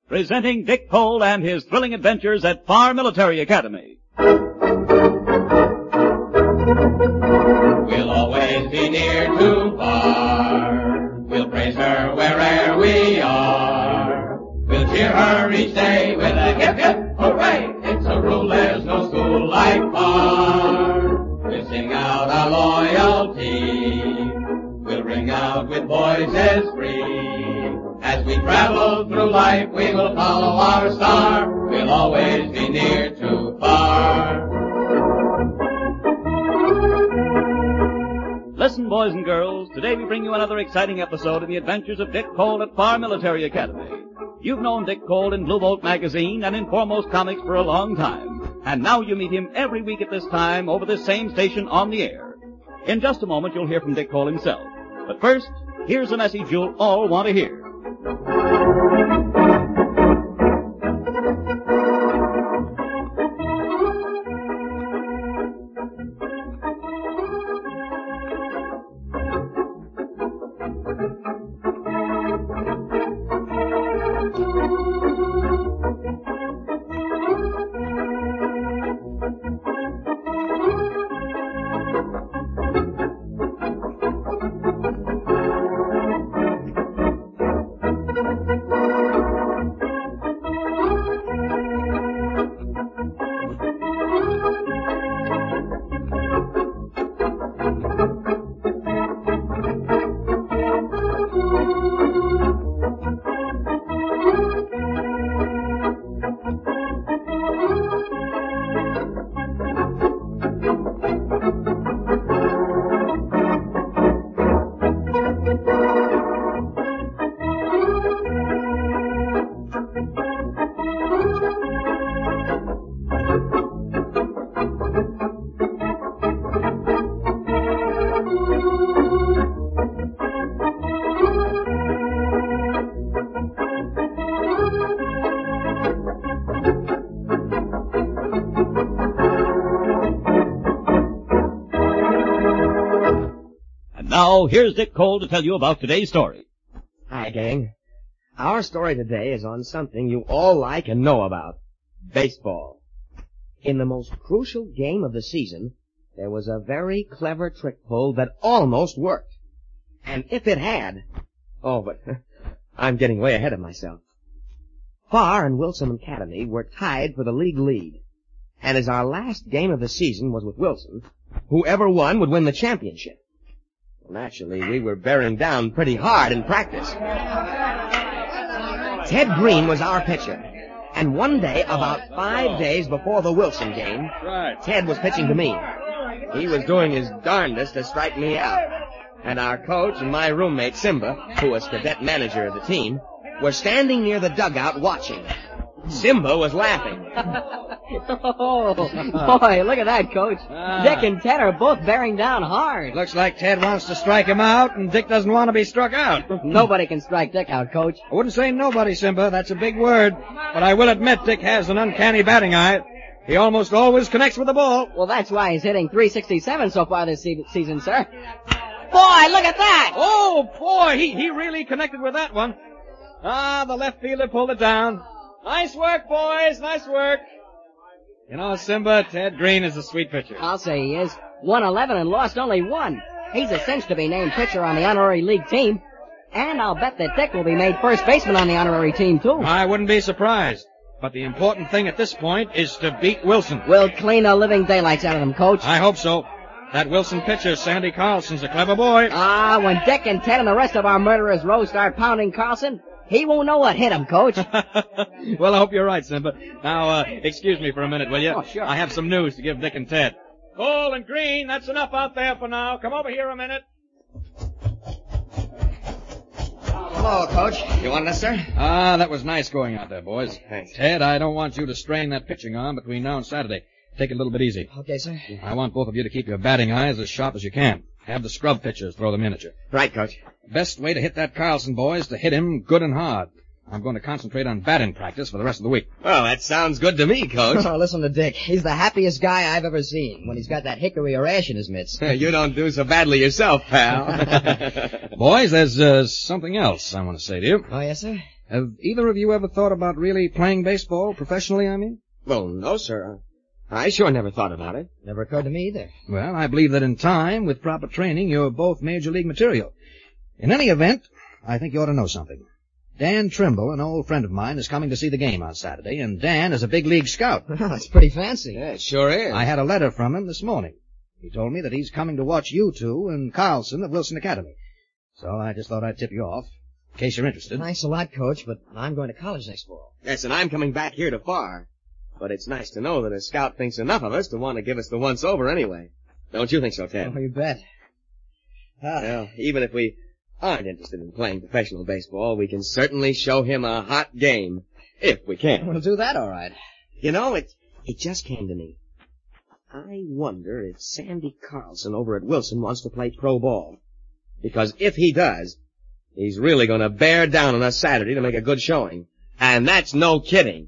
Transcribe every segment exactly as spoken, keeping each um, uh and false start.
presenting Dick Cole and his thrilling adventures at Farr Military Academy. We'll always be near to Farr. We'll praise her wherever we are. We'll cheer her each day with a hip, hip, hooray. It's a rule, there's no school like Farr. We'll sing out our loyalty. We'll ring out with voices free. As we travel through life, we will follow our star. We'll always be near to Farr. Listen, boys and girls, today we bring you another exciting episode in the adventures of Dick Cole at Farr Military Academy. You've known Dick Cole in Blue Bolt magazine and in Foremost Comics for a long time, and now you meet him every week at this time over this same station on the air. In just a moment, you'll hear from Dick Cole himself. But first, here's a message you'll all want to hear. Now, here's Dick Cole to tell you about today's story. Hi, gang. Our story today is on something you all like and know about. Baseball. In the most crucial game of the season, there was a very clever trick pulled that almost worked. And if it had... Oh, but I'm getting way ahead of myself. Farr and Wilson Academy were tied for the league lead. And as our last game of the season was with Wilson, whoever won would win the championship. Well, naturally, we were bearing down pretty hard in practice. Ted Green was our pitcher. And one day, about five days before the Wilson game, Ted was pitching to me. He was doing his darndest to strike me out. And our coach and my roommate, Simba, who was cadet manager of the team, were standing near the dugout watching. Simba was laughing. Oh, boy, look at that, Coach. Ah. Dick and Ted are both bearing down hard. Looks like Ted wants to strike him out, and Dick doesn't want to be struck out. Nobody can strike Dick out, Coach. I wouldn't say nobody, Simba. That's a big word. But I will admit Dick has an uncanny batting eye. He almost always connects with the ball. Well, that's why he's hitting three sixty-seven so far this se- season, sir. Boy, look at that! Oh, boy, he, he really connected with that one. Ah, the left fielder pulled it down. Nice work, boys. Nice work. You know, Simba, Ted Green is a sweet pitcher. I'll say he is. won eleven and lost only one. He's a cinch to be named pitcher on the honorary league team. And I'll bet that Dick will be made first baseman on the honorary team, too. I wouldn't be surprised. But the important thing at this point is to beat Wilson. We'll clean the living daylights out of them, Coach. I hope so. That Wilson pitcher, Sandy Carlson's a clever boy. Ah, when Dick and Ted and the rest of our murderers row start pounding Carlson, he won't know what hit him, Coach. Well, I hope you're right, Simba. Now, uh, excuse me for a minute, will you? Oh, sure. I have some news to give Dick and Ted. Cole and Green, that's enough out there for now. Come over here a minute. Hello, Coach. You want us, sir? Ah, that was nice going out there, boys. Thanks. Ted, I don't want you to strain that pitching arm between now and Saturday. Take it a little bit easy. Okay, sir. I want both of you to keep your batting eyes as sharp as you can. Have the scrub pitchers throw them in at you. Right, Coach. Best way to hit that Carlson, boy, is to hit him good and hard. I'm going to concentrate on batting practice for the rest of the week. Well, that sounds good to me, Coach. Oh, listen to Dick. He's the happiest guy I've ever seen when he's got that hickory or ash in his mitts. You don't do so badly yourself, pal. Boys, there's uh, something else I want to say to you. Oh, yes, sir? Have either of you ever thought about really playing baseball, professionally, I mean? Well, no, sir. I sure never thought about it. Never occurred to me either. Well, I believe that in time, with proper training, you're both major league material. In any event, I think you ought to know something. Dan Trimble, an old friend of mine, is coming to see the game on Saturday, and Dan is a big league scout. That's pretty fancy. Yeah, it sure is. I had a letter from him this morning. He told me that he's coming to watch you two and Carlson of Wilson Academy. So I just thought I'd tip you off, in case you're interested. Thanks a lot, Coach, but I'm going to college next fall. Yes, and I'm coming back here to Far. But it's nice to know that a scout thinks enough of us to want to give us the once-over anyway. Don't you think so, Ted? Oh, you bet. Ah. Well, even if we aren't interested in playing professional baseball, we can certainly show him a hot game, if we can. We'll do that all right. You know, it, it just came to me. I wonder if Sandy Carlson over at Wilson wants to play pro ball. Because if he does, he's really going to bear down on us Saturday to make a good showing. And that's no kidding.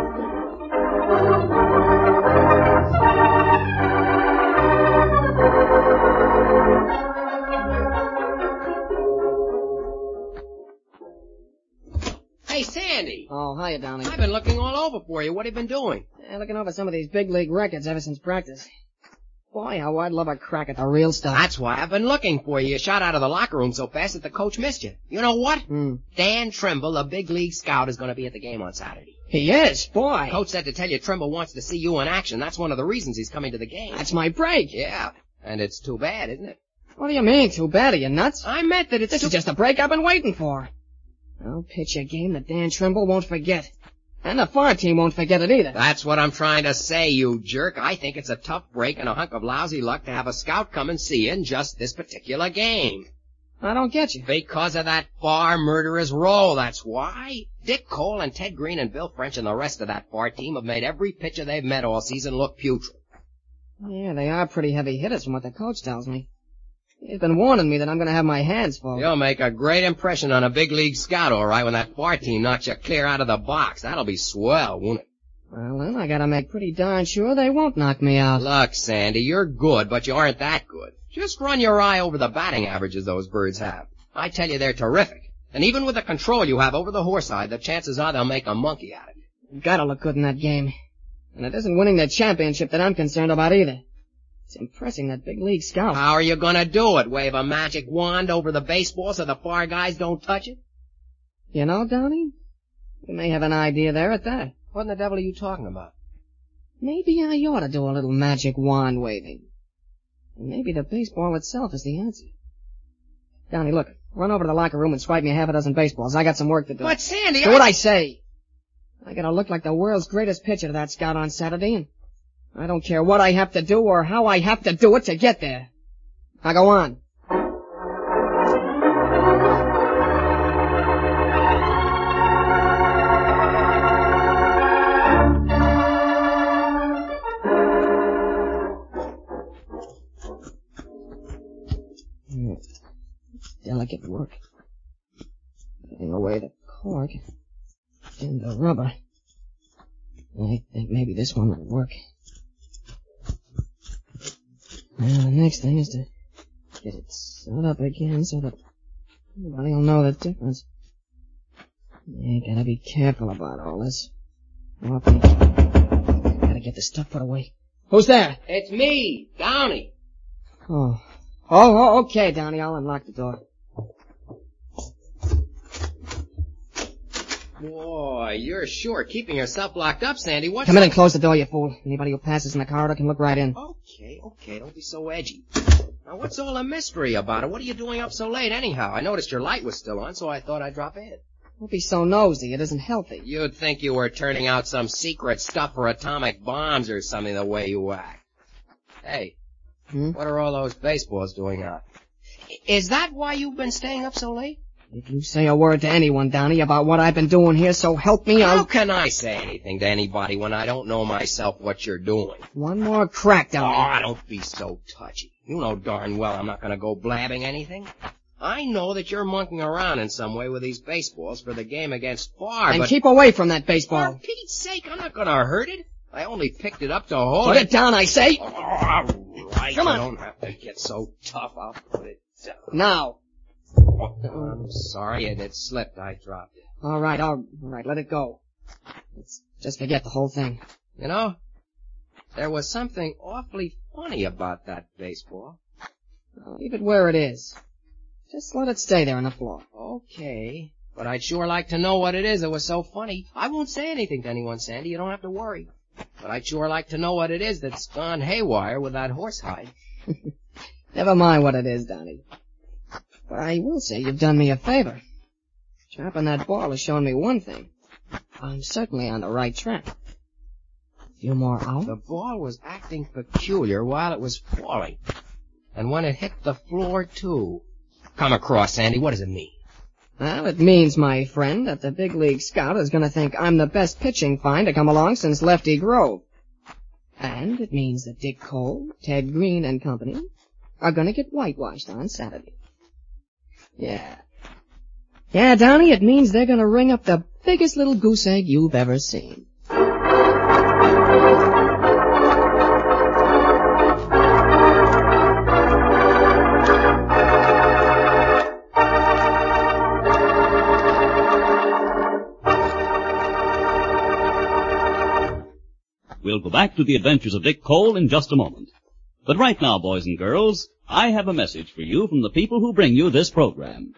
Hey, Sandy. Oh, hiya, Downey. I've been looking all over for you. What have you been doing? Yeah, looking over some of these big league records ever since practice. Boy, how I'd love a crack at the real stuff. That's why I've been looking for you. You shot out of the locker room so fast that the coach missed you. You know what? Hmm. Dan Trimble, a big league scout, is going to be at the game on Saturday. He is? Boy. Coach said to tell you Trimble wants to see you in action. That's one of the reasons he's coming to the game. That's my break. Yeah, and it's too bad, isn't it? What do you mean, too bad? Are you nuts? I meant that it's This too... is just a break I've been waiting for. I'll pitch a game that Dan Trimble won't forget. And the Far team won't forget it either. That's what I'm trying to say, you jerk. I think it's a tough break and a hunk of lousy luck to have a scout come and see you in just this particular game. I don't get you. Because of that Far murderous roll, that's why. Dick Cole and Ted Green and Bill French and the rest of that Far team have made every pitcher they've met all season look putrid. Yeah, they are pretty heavy hitters from what the coach tells me. He's been warning me that I'm going to have my hands full. You'll make a great impression on a big league scout, all right, when that Far team knocks you clear out of the box. That'll be swell, won't it? Well, then I gotta make pretty darn sure they won't knock me out. Look, Sandy, you're good, but you aren't that good. Just run your eye over the batting averages those birds have. I tell you, they're terrific. And even with the control you have over the horse side, the chances are they'll make a monkey at it. Gotta look good in that game. And it isn't winning the championship that I'm concerned about either. It's impressing that big league scout. How are you gonna do it? Wave a magic wand over the baseball so the Far guys don't touch it? You know, Downey, you may have an idea there at that. What in the devil are you talking about? Maybe I ought to do a little magic wand waving. And maybe the baseball itself is the answer. Downey, look, run over to the locker room and swipe me half a dozen baseballs. I got some work to do. But Sandy, Do I... what I say. I gotta look like the world's greatest pitcher to that scout on Saturday, and I don't care what I have to do or how I have to do it to get there. Now go on. Hmm. Delicate work. Getting away the cork and the rubber. I think maybe this one will work. Now the next thing is to get it sewed up again so that nobody will know the difference. You gotta be careful about all this. Often, gotta get the stuff put away. Who's there? It's me, Downey. Oh. Oh, oh, okay, Downey. I'll unlock the door. Boy, you're sure keeping yourself locked up, Sandy. What's Come in and close the door, you fool. Anybody who passes in the corridor can look right in. Okay, okay, don't be so edgy. Now, what's all the mystery about it? What are you doing up so late, anyhow? I noticed your light was still on, so I thought I'd drop in. Don't be so nosy. It isn't healthy. You'd think you were turning out some secret stuff for atomic bombs or something the way you act. Hey, Hmm? what are all those baseballs doing out? Is that why you've been staying up so late? If you say a word to anyone, Downey, about what I've been doing here, so help me, How I'll... can I say anything to anybody when I don't know myself what you're doing? One more crack, Downey. Oh, don't be so touchy. You know darn well I'm not going to go blabbing anything. I know that you're monkeying around in some way with these baseballs for the game against Far, And but... keep away from that For baseball. Pete's sake, I'm not going to hurt it. I only picked it up to hold Put it down, I say. All right, Come on. you don't have to get so tough. I'll put it down. Now. I'm sorry, it, it slipped. I dropped it. All right, all right, let it go. Let's just forget the whole thing. You know, there was something awfully funny about that baseball. I'll leave it where it is. Just let it stay there on the floor. Okay, but I'd sure like to know what it is that was so funny. I won't say anything to anyone, Sandy. You don't have to worry. But I'd sure like to know what it is that's gone haywire with that horsehide. Never mind what it is, Donnie. But I will say you've done me a favor. Dropping that ball has shown me one thing. I'm certainly on the right track. A few more hours? The ball was acting peculiar while it was falling. And when it hit the floor, too. Come across, Sandy. What does it mean? Well, it means, my friend, that the big league scout is going to think I'm the best pitching find to come along since Lefty Grove. And it means that Dick Cole, Ted Green, and company are going to get whitewashed on Saturday. Yeah. Yeah, Donnie, it means they're going to ring up the biggest little goose egg you've ever seen. We'll go back to the adventures of Dick Cole in just a moment. But right now, boys and girls, I have a message for you from the people who bring you this program.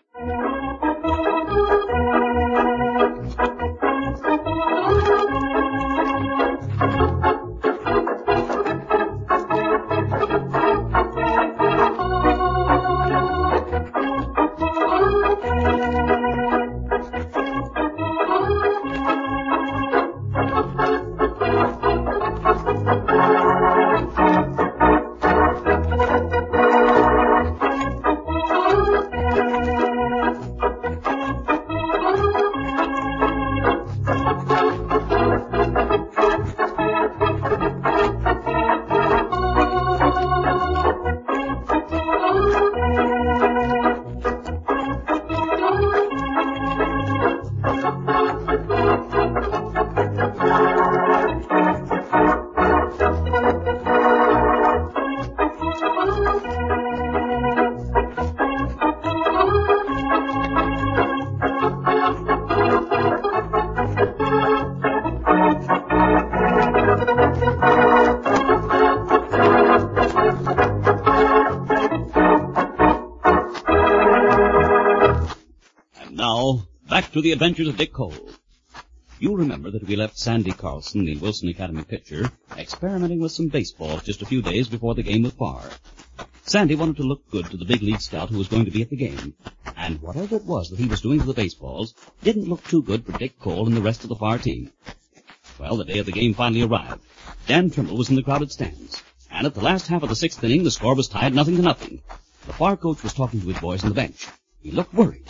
To the adventures of Dick Cole. You'll remember that we left Sandy Carlson, the Wilson Academy pitcher, experimenting with some baseballs just a few days before the game with Farr. Sandy wanted to look good to the big league scout who was going to be at the game, and whatever it was that he was doing to the baseballs didn't look too good for Dick Cole and the rest of the Farr team. Well, the day of the game finally arrived. Dan Trimble was in the crowded stands, and at the last half of the sixth inning, the score was tied nothing to nothing. The Farr coach was talking to his boys on the bench. He looked worried.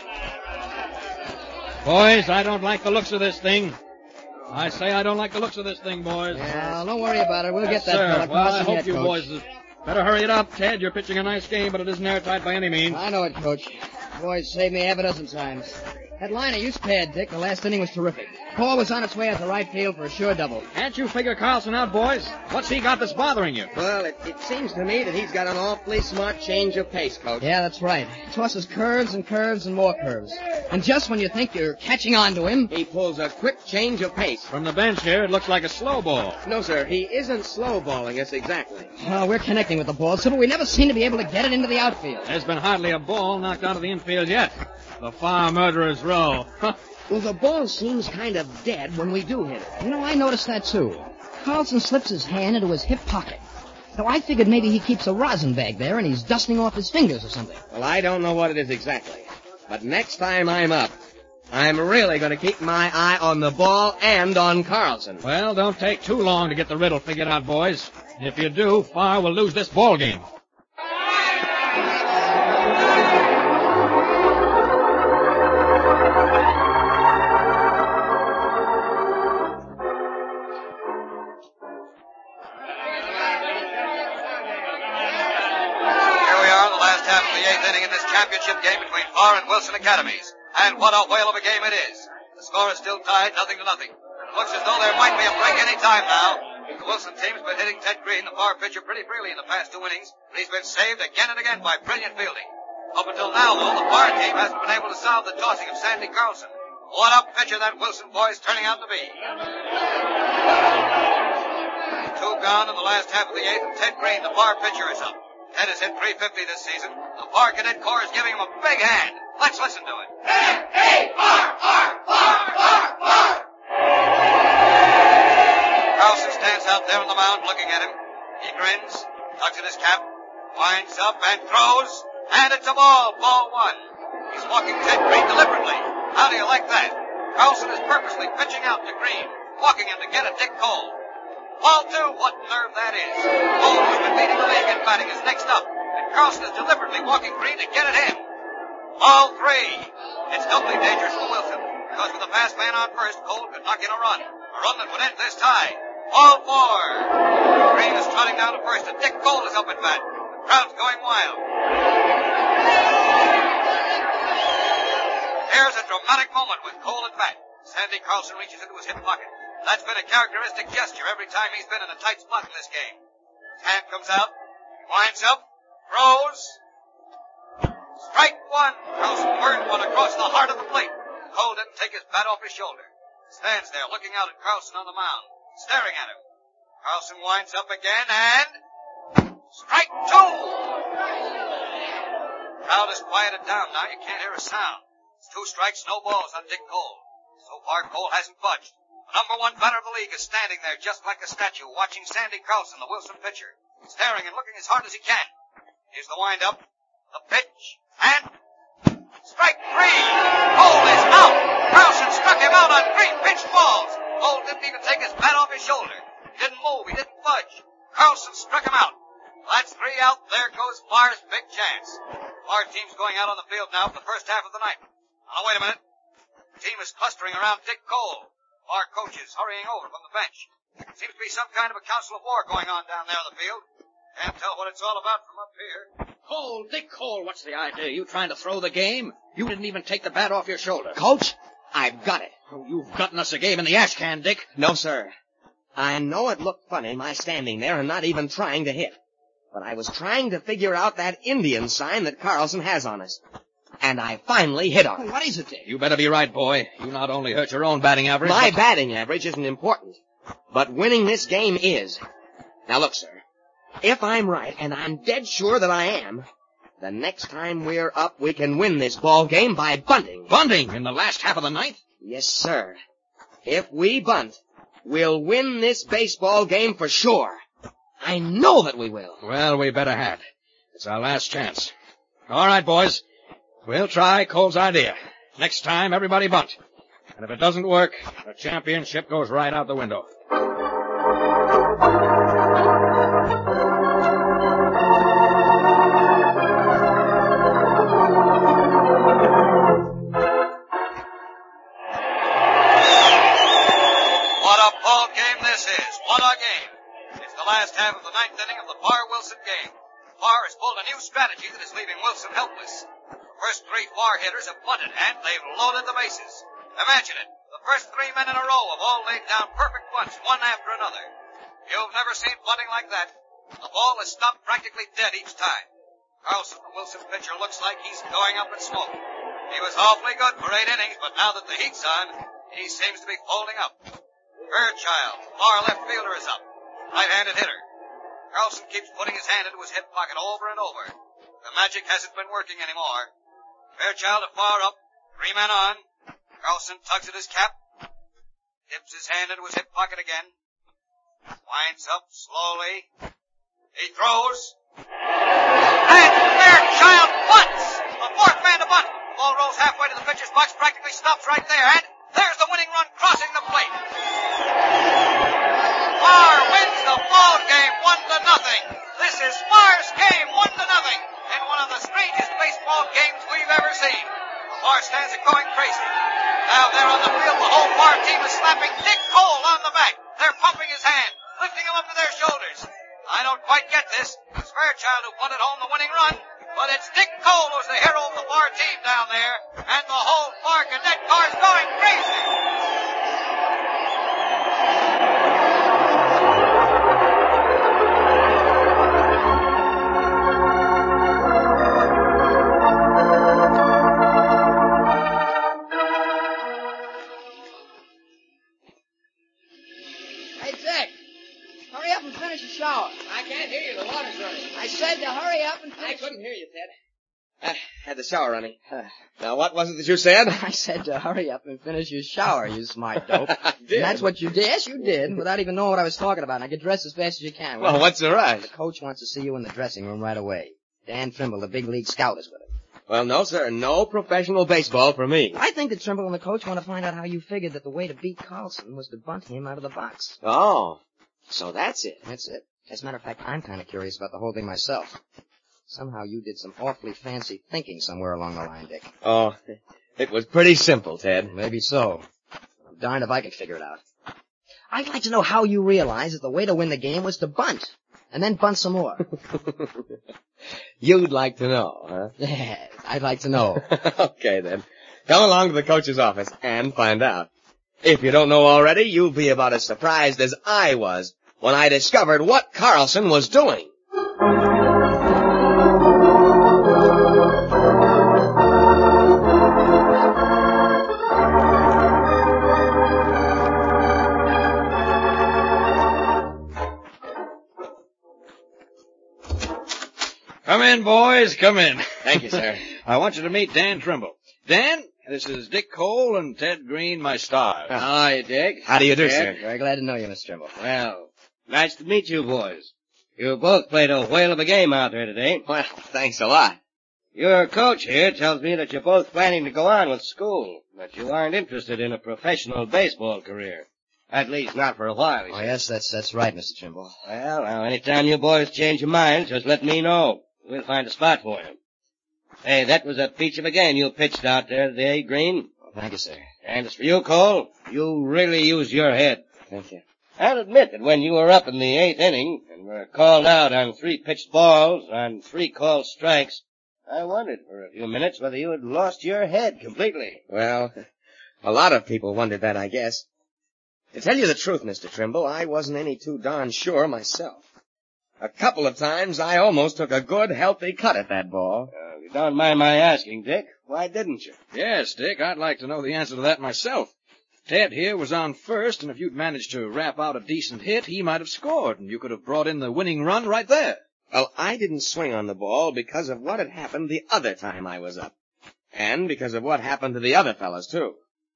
Boys, I don't like the looks of this thing. I say I don't like the looks of this thing, boys. Yeah, don't worry about it. We'll yes, get that sir. fella Well, I crossing hope yet, you Coach. boys better hurry it up, Ted. You're pitching a nice game, but it isn't airtight by any means. I know it, Coach. Boys saved me half a dozen times. That line of you spared, Dick. The last inning was terrific. Paul was on its way out to right field for a sure double. Can't you figure Carlson out, boys? What's he got that's bothering you? Well, it, it seems to me that he's got an awfully smart change of pace, Coach. Yeah, that's right. He tosses curves and curves and more curves. And just when you think you're catching on to him, He pulls a quick change of pace. From the bench here, it looks like a slow ball. No, sir, he isn't slow-balling us exactly. well, we're connecting with the ball, so we never seem to be able to get it into the outfield. There's been hardly a ball knocked out of the infield yet. The Farr murderer's row. Well, the ball seems kind of dead when we do hit it. You know, I noticed that, too. Carlson slips his hand into his hip pocket. So I figured maybe he keeps a rosin bag there and he's dusting off his fingers or something. Well, I don't know what it is exactly. But next time I'm up, I'm really going to keep my eye on the ball and on Carlson. Well, don't take too long to get the riddle figured out, boys. If you do, Farr will lose this ball game. Championship game between Farr and Wilson Academies. And what a whale of a game it is. The score is still tied, nothing to nothing. It looks as though there might be a break any time now. The Wilson team's been hitting Ted Green, the Farr pitcher, pretty freely in the past two innings, but he's been saved again and again by brilliant fielding. Up until now, though, the Far team hasn't been able to solve the tossing of Sandy Carlson. What a pitcher that Wilson boy's turning out to be. Two gone in the last half of the eighth, and Ted Green, the Far pitcher, is up. Ted has hit three fifty this season. The Far cadet corps is giving him a big hand. Let's listen to it. F A R R R R R. Carlson stands out there on the mound looking at him. He grins, tugs at his cap, winds up and throws, and it's a ball, ball one. He's walking Ted Green deliberately. How do you like that? Carlson is purposely pitching out to Green, walking him to get at Dick Cole. Ball two, what nerve that is. Cole, who's been leading the league in batting, is next up, and Carlson is deliberately walking Green to get at him. Ball three. It's doubly dangerous for Wilson, because with a fast man on first, Cole could knock in a run. A run that would end this tie. Ball four. Green is trotting down to first, and Dick Cole is up at bat. The crowd's going wild. Here's a dramatic moment with Cole at bat. Sandy Carlson reaches into his hip pocket. That's been a characteristic gesture every time he's been in a tight spot in this game. His hand comes out, winds up, throws. Strike one. Carlson burned one across the heart of the plate. Cole didn't take his bat off his shoulder. Stands there looking out at Carlson on the mound, staring at him. Carlson winds up again and... strike two! Crowd is quieted down now. You can't hear a sound. It's two strikes, no balls on Dick Cole. So far, Cole hasn't budged. The number one batter of the league is standing there just like a statue, watching Sandy Carlson, the Wilson pitcher, staring and looking as hard as he can. Here's the wind-up, the pitch, and... strike three! Cole is out! Carlson struck him out on three pitched balls. Cole didn't even take his bat off his shoulder. He didn't move. He didn't budge. Carlson struck him out. That's three out. There goes Far's big chance. Far team's going out on the field now for the first half of the night. Now, wait a minute. The team is clustering around Dick Cole. Far coaches hurrying over from the bench. Seems to be some kind of a council of war going on down there on the field. Can't tell what it's all about from up here. Cole, Dick Cole, what's the idea? You trying to throw the game? You didn't even take the bat off your shoulder. Coach, I've got it. Oh, you've gotten us a game in the ash can, Dick. No, sir. I know it looked funny, my standing there and not even trying to hit. But I was trying to figure out that Indian sign that Carlson has on us. And I finally hit on it. What is it, Dick? You better be right, boy. You not only hurt your own batting average... My but... batting average isn't important. But winning this game is. Now look, sir. If I'm right, and I'm dead sure that I am, the next time we're up, we can win this ball game by bunting. Bunting in the last half of the ninth? Yes, sir. If we bunt, we'll win this baseball game for sure. I know that we will. Well, we better have. It's our last chance. All right, boys. We'll try Cole's idea. Next time, everybody bunt. And if it doesn't work, the championship goes right out the window. What a ball game this is. What a game. It's the last half of the ninth inning of the Farr-Wilson game. Farr has pulled a new strategy that is leaving Wilson helpless. The first three Farr hitters have bunted, and they've loaded the bases. Imagine it. The first three men in a row have all laid down perfect bunts, one after another. You've never seen bunting like that. The ball is stopped practically dead each time. Carlson, the Wilson pitcher, looks like he's going up in smoke. He was awfully good for eight innings, but now that the heat's on, he seems to be folding up. Fairchild, far left fielder, is up. Right-handed hitter. Carlson keeps putting his hand into his hip pocket over and over. The magic hasn't been working anymore. Fairchild a far up, three men on. Carlson tugs at his cap, dips his hand into his hip pocket again, winds up slowly. He throws, and Fairchild bunts! The fourth man to bunt. Ball rolls halfway to the pitcher's box, practically stops right there, and there's the winning run crossing the plate. Farr wins the ball game one to nothing. This is Farr's game, one to nothing, in one of the strangest baseball games we've ever seen. The Farr stands are going crazy. Now there on the field, the whole Farr team is slapping Dick Cole on the back. They're pumping his hand, lifting him up to their shoulders. I don't quite get this. It's Fairchild who punted home the winning run, but it's Dick Cole who's the hero of the Farr team down there, and the whole Farr cadet car is going crazy. finish your shower. I can't hear you. The water's running. I said to hurry up and I finish. couldn't hear you, Ted. I had the shower running. Now, what was it that you said? I said to hurry up and finish your shower, you smart dope. I did. And that's what you did. Yes, you did, without even knowing what I was talking about. Now get dressed as fast as you can. Well, what's the rush? The coach wants to see you in the dressing room right away. Dan Trimble, the big league scout, is with him. Well, no, sir. No professional baseball for me. I think that Trimble and the coach want to find out how you figured that the way to beat Carlson was to bunt him out of the box. Oh, so that's it. That's it. As a matter of fact, I'm kind of curious about the whole thing myself. Somehow you did some awfully fancy thinking somewhere along the line, Dick. Oh, it was pretty simple, Ted. Maybe so. I'm darned if I could figure it out. I'd like to know how you realized that the way to win the game was to bunt, and then bunt some more. You'd like to know, huh? Yeah, I'd like to know. Okay, then. Come along to the coach's office and find out. If you don't know already, you'll be about as surprised as I was when I discovered what Carlson was doing. Come in, boys, come in. Thank you, sir. I want you to meet Dan Trimble. Dan, this is Dick Cole and Ted Green, my stars. How are you, Dick? How do you do, Ted, sir? very glad to know you, Mister Trimble. Well, nice to meet you boys. You both played a whale of a game out there today. Well, thanks a lot. Your coach here tells me that you're both planning to go on with school, but you aren't interested in a professional baseball career. At least not for a while, he Oh, says. yes, that's that's right, Mister Trimble. Well, now, anytime you boys change your minds, just let me know. We'll find a spot for you. Hey, that was a peach of a game you pitched out there today, Green. Well, thank you, sir. And as for you, Cole, you really used your head. Thank you. I'll admit that when you were up in the eighth inning and were called out on three pitched balls, on three called strikes, I wondered for a few minutes whether you had lost your head completely. Well, a lot of people wondered that, I guess. To tell you the truth, Mister Trimble, I wasn't any too darn sure myself. A couple of times I almost took a good, healthy cut at that ball. Uh, you don't mind my asking, Dick, why didn't you? Yes, Dick, I'd like to know the answer to that myself. Ted here was on first, and if you'd managed to rap out a decent hit, he might have scored, and you could have brought in the winning run right there. Well, I didn't swing on the ball because of what had happened the other time I was up. And because of what happened to the other fellas, too.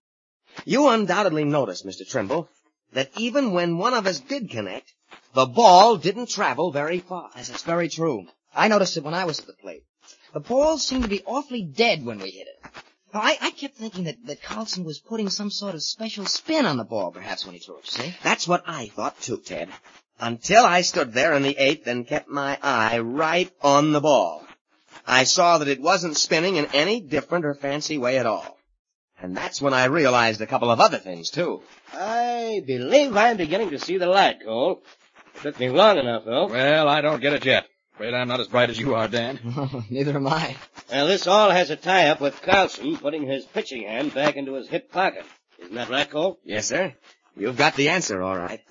You undoubtedly noticed, Mister Trimble, that even when one of us did connect, the ball didn't travel very far. Yes, that's very true. I noticed it when I was at the plate. The ball seemed to be awfully dead when we hit it. Now, I, I kept thinking that, that Carlson was putting some sort of special spin on the ball, perhaps, when he threw it, see? That's what I thought, too, Ted. Until I stood there in the eighth and kept my eye right on the ball. I saw that it wasn't spinning in any different or fancy way at all. And that's when I realized a couple of other things, too. I believe I'm beginning to see the light, Cole. Took me long enough, though. Well, I don't get it yet. Afraid I'm not as bright as you are, Dan. Neither am I. Well, this all has a tie-up with Carlson putting his pitching hand back into his hip pocket. Isn't that right, Cole? Yes, sir. You've got the answer, all right.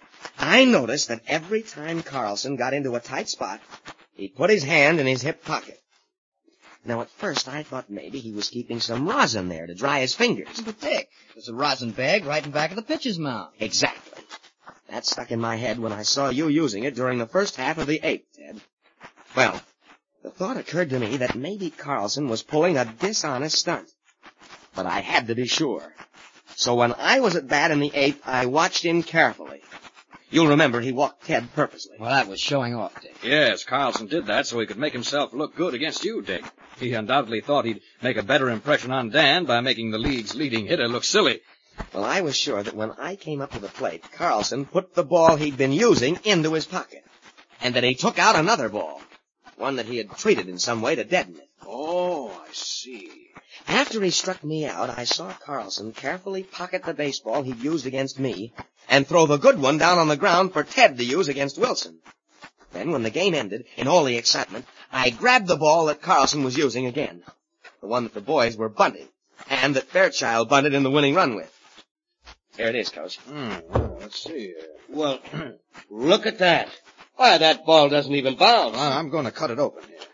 I noticed that every time Carlson got into a tight spot, he'd put his hand in his hip pocket. Now, at first, I thought maybe he was keeping some rosin there to dry his fingers. But, Dick, there's a rosin bag right in back of the pitcher's mouth. Exactly. That stuck in my head when I saw you using it during the first half of the eighth, Ted. Well, the thought occurred to me that maybe Carlson was pulling a dishonest stunt. But I had to be sure. So when I was at bat in the eighth, I watched him carefully. You'll remember he walked Ted purposely. Well, that was showing off, Dick. Yes, Carlson did that so he could make himself look good against you, Dick. He undoubtedly thought he'd make a better impression on Dan by making the league's leading hitter look silly. Well, I was sure that when I came up to the plate, Carlson put the ball he'd been using into his pocket. And that he took out another ball. One that he had treated in some way to deaden it. Oh, I see. After he struck me out, I saw Carlson carefully pocket the baseball he'd used against me and throw the good one down on the ground for Ted to use against Wilson. Then, when the game ended, in all the excitement, I grabbed the ball that Carlson was using again. The one that the boys were bunting, and that Fairchild bunted in the winning run with. Here it is, Coach. Hmm, well, let's see. Well, look at that. Why, that ball doesn't even bounce. Well, I'm going to cut it open here.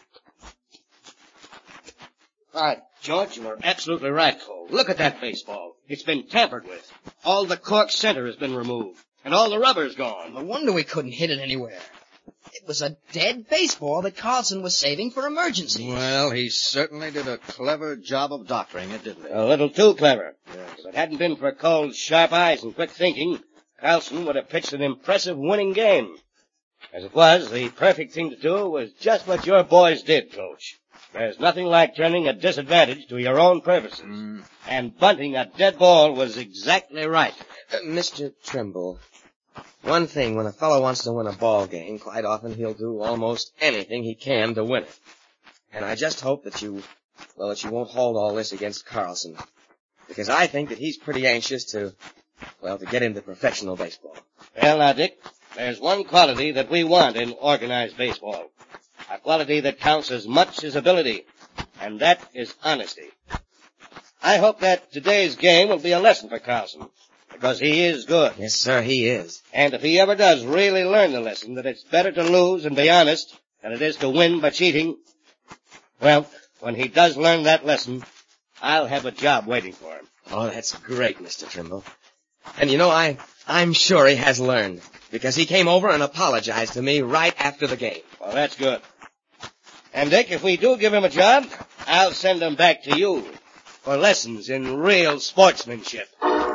All right, George, you are absolutely right, Cole. Look at that baseball. It's been tampered with. All the cork center has been removed. And all the rubber's gone. No wonder we couldn't hit it anywhere. It was a dead baseball that Carlson was saving for emergencies. Well, he certainly did a clever job of doctoring it, didn't he? A little too clever. Yes. If it hadn't been for Cole's sharp eyes and quick thinking, Carlson would have pitched an impressive winning game. As it was, the perfect thing to do was just what your boys did, Coach. There's nothing like turning a disadvantage to your own purposes. Mm. And bunting a dead ball was exactly right. Uh, Mister Trimble, one thing, when a fellow wants to win a ball game, quite often he'll do almost anything he can to win it. And I just hope that you, well, that you won't hold all this against Carlson. Because I think that he's pretty anxious to, well, to get into professional baseball. Well, now, Dick, there's one quality that we want in organized baseball. A quality that counts as much as ability. And that is honesty. I hope that today's game will be a lesson for Carlson. Because he is good. Yes, sir, he is. And if he ever does really learn the lesson that it's better to lose and be honest than it is to win by cheating, well, when he does learn that lesson, I'll have a job waiting for him. Oh, that's great, Mister Trimble. And you know, I, I'm sure he has learned, because he came over and apologized to me right after the game. Well, that's good. And, Dick, if we do give him a job, I'll send him back to you for lessons in real sportsmanship.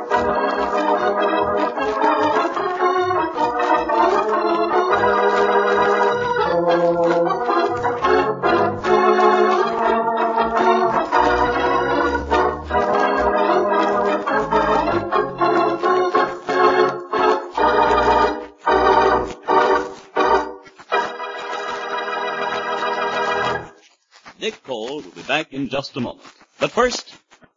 Dick Cole will be back in just a moment. But first...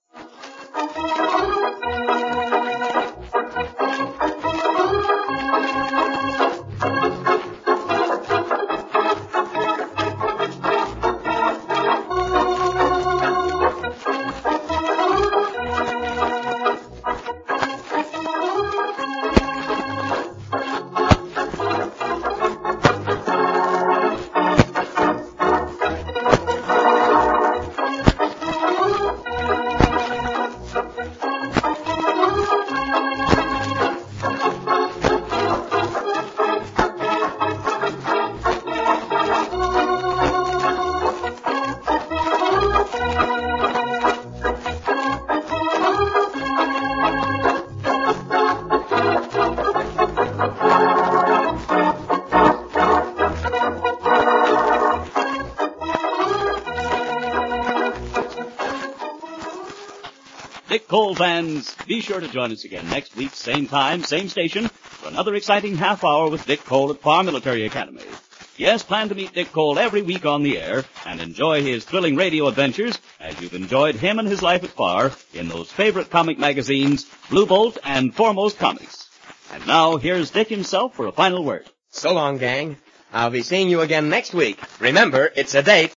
Dick Cole fans, be sure to join us again next week, same time, same station, for another exciting half hour with Dick Cole at Parr Military Academy. Yes, plan to meet Dick Cole every week on the air and enjoy his thrilling radio adventures as you've enjoyed him and his life at Parr in those favorite comic magazines, Blue Bolt and Foremost Comics. And now, here's Dick himself for a final word. So long, gang. I'll be seeing you again next week. Remember, it's a date.